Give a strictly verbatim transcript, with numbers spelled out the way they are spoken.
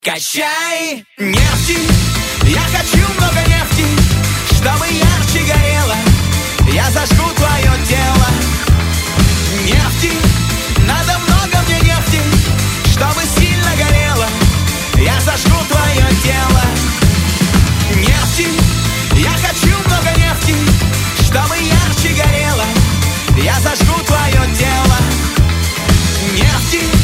Качай нефти, я хочу много нефти, чтобы ярче горело, я зажгу твое тело. Нефти, надо много мне нефти, чтобы сильно горело, я зажгу твое тело. Нефти, я хочу много нефти, чтобы ярче горело, я зажгу твое тело. Нефти.